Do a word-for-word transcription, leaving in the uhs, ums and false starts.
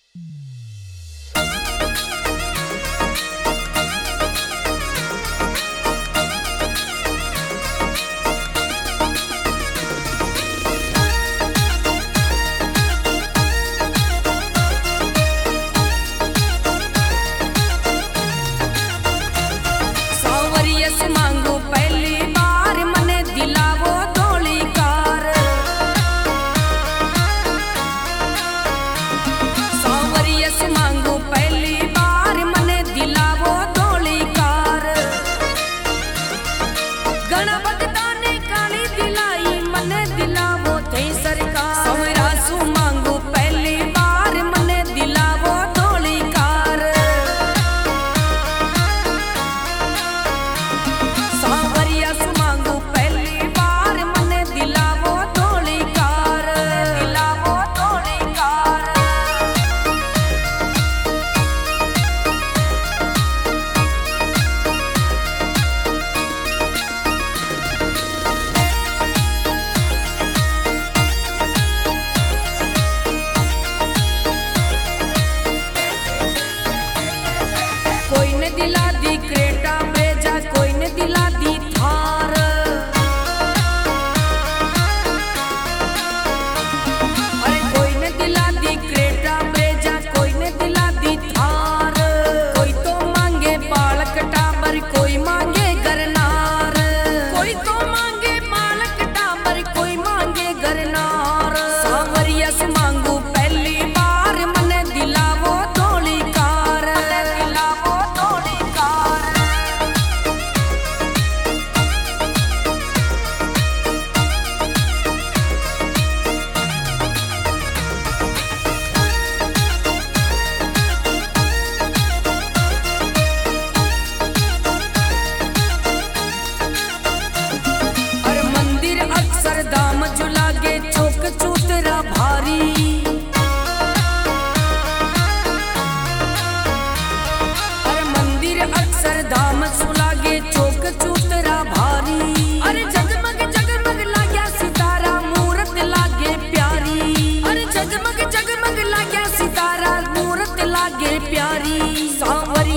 मांगू पहली बार मने दिलावो धोली कार। सांवरिया से मांगू पहली बार मने दिलावो धोली कार। घना भगता ने काली दिलाई मने दिलावो थे सरकार। सांवरिया से मांगू पहली बार मने दिलावो धोली कार। सांवरिया से मांगू पहली बार मने दिलावो धोली कार। दिलावो धोली कार। कोई ने दिला दी क्रेटा ब्रेजा, कोई ने दिला दी थार। अरे कोई ने दिला दी क्रेटा ब्रेजा, कोई ने दिला दी थार। कोई तो मांगे बालक टाबर, कोई मांगे गरनार। कोई तो मांगे बालक टाबर, कोई मांगे गरनार। सांवरिया से मांगू पहली बार मने दिलावो धोली कार। दिलावो धोली कार। अरे मंदिर अक्षरधाम जुलागे चौक चूतरा भारी। अरे मंदिर अक्षरधाम जुलागे चौक चूतरा भारी। अरे जगमग जगमग लाग्या सितारा, मूरत लागे प्यारी। अरे जगमग जगमग लाग्या सितारा, मूरत लागे प्यारी। सांवरिया